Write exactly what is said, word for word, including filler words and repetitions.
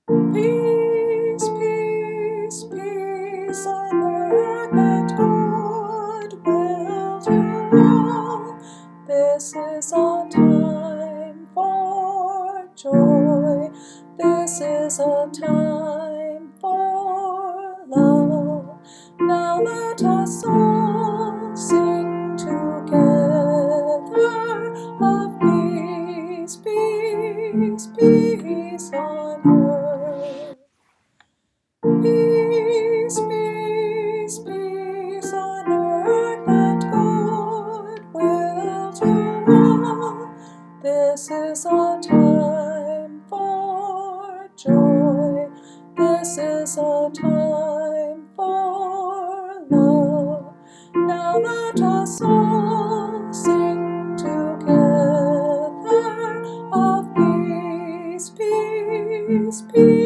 Peace, peace, peace on earth and goodwill to all. This is a time for joy. This is a time for love. Now let us all sing together of peace, peace, peace on earth. Peace, peace, peace on earth and goodwill to all. This is a time for joy. This is a time for love. Now let us all sing together of peace, peace, peace.